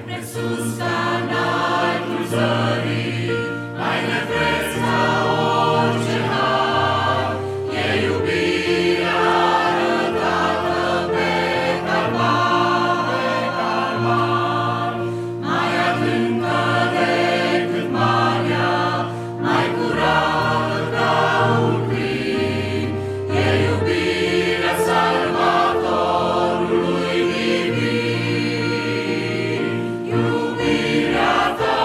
Presus ca înaltul zării, mai nepreț ca orice har, e iubirea arătată pe Calvar. Mai adâncă decât marea, mai curată ca un plin, e iubirea Salvatorului divin. Iubirea ta,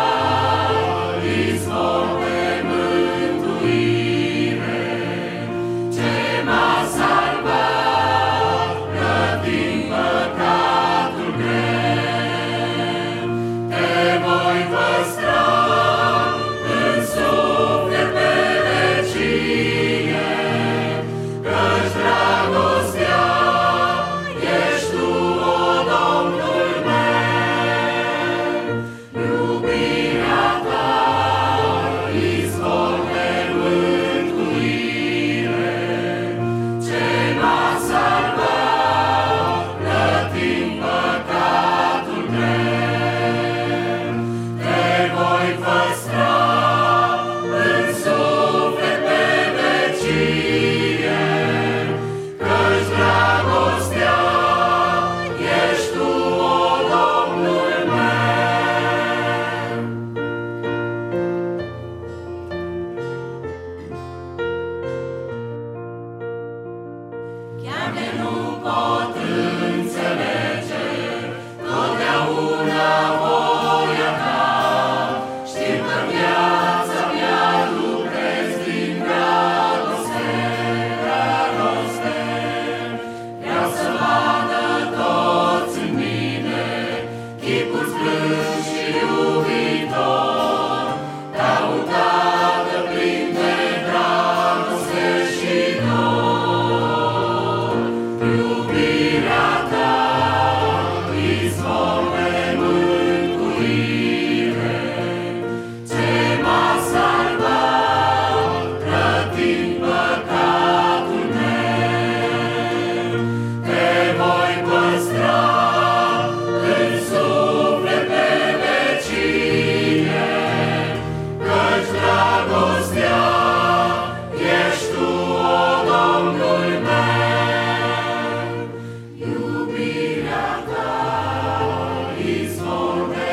izvor de mântuire, ce m-a salvat, plătind păcatul greu. Te voi păstra în suflet pe vecie, căci dragostea ești tu, o Domnul meu. Iubirea ta, izvor de mântuire, ce m-a salvat, plătind păcatul greu. Te voi păstra în suflet pe vecie, căci dragostea ești tu, o Domnul meu. Chiar de nu pot înțelege totdeauna voia ta, știu că viața mea lucrezi din dragoste. Vreau să vadă toți în mine chipul sfânt și iubitor, ca un tată plin de dragoste și dor. Iubirea ta, izvor de mântuire, ce m-a salvat, plătind păcatul meu. Te voi păstra în suflet pe vecie, căci dragostea ești tu, o Domnul meu. Iubirea ta, izvor de